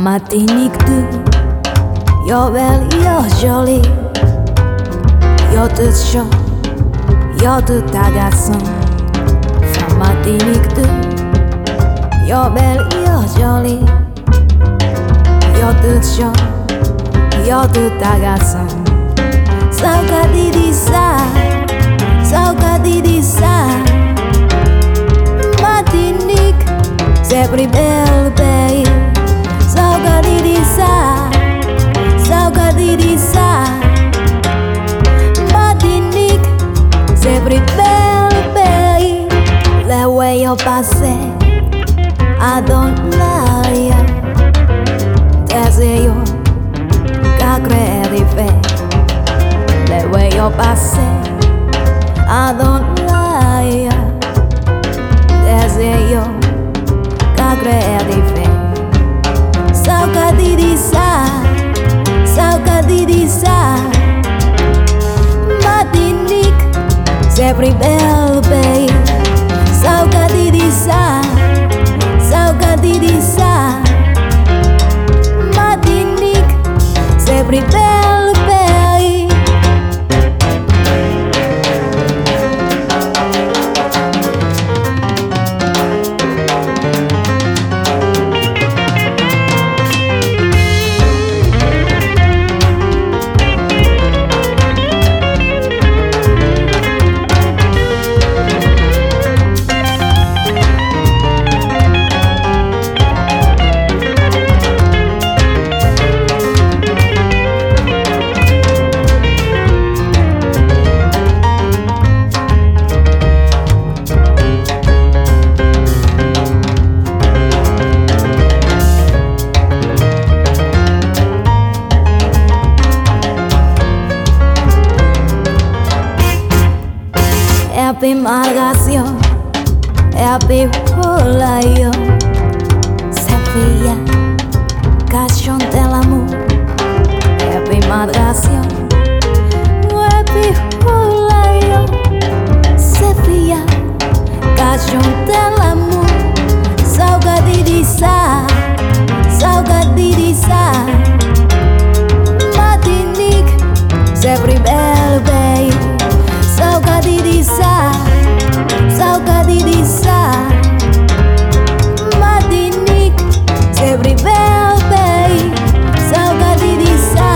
Martinique de you're well, you're jolly, you're de chaud, you're de tagaçant. From Martinique de you're well, you're jolly, you're de chaud, you're de tagaçant. Saukadidisa, Martinique, c'est plus bel pays. Saukadidisa, Martinique, c'est plus bel pays. Le way you passé, I don't lie. Deseo que credife. Le way you passé, I don't lie. Deseo que credife. Saukadidisa, Martinique, c'est plus bel pays. Saukadidisa, Martinique, c'est plus bel pays. Happy malgasio, happy polaio. Sevilla, cachon de l'amour. Happy malgasio, happy polaio. Sevilla, cachon de l'amour. Saukadidisa, Martinique, c'est plus bel pays. Saukadidisa, Martinique, c'est plus bel pays. Saukadidisa,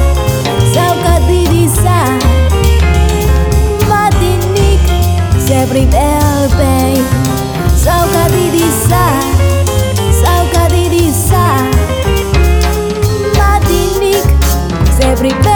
Martinique, c'est plus bel pays. Saukadidisa, Martinique, c'est plus bel pays.